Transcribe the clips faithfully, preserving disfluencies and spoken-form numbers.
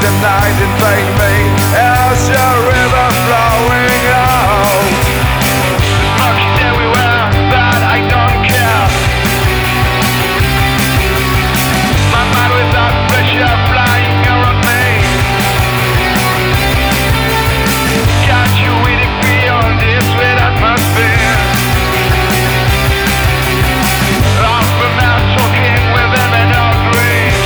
the night invade me as a river flowing out. The smoke is everywhere, but I don't care. My mind without pressure flying around me. Got you waiting beyond this sweet atmosphere. Off from out talking with them and all dreams.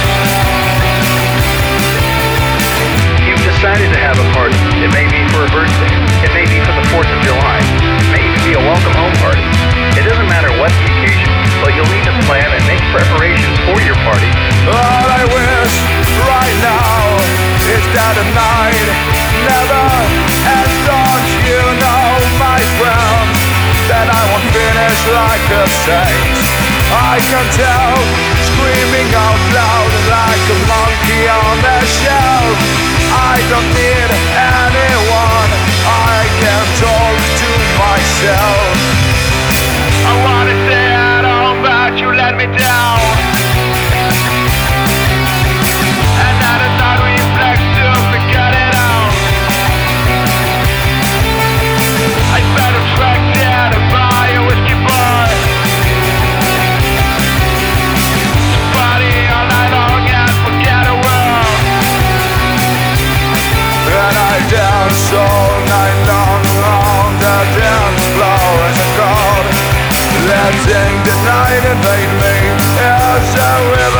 You've decided to have a party. It may be for a birthday. It may be for the fourth of July. It may even be a welcome home party. It doesn't matter what the occasion, but you'll need to plan and make preparations for your party. All I wish right now is that the night never ends. Don't you know, my friend, that I won't finish like a saint. I can tell, screaming out loud like a monkey on the shelf. I don't need anyone, I can talk to myself. I wanna stay at home, but you let me down. Another night reflects to forget it all. I spent a track there to buy a whiskey bar. To party all night long and forget the world. And I dance all night long on the dance floor as a crowd, letting the night invade me as a river.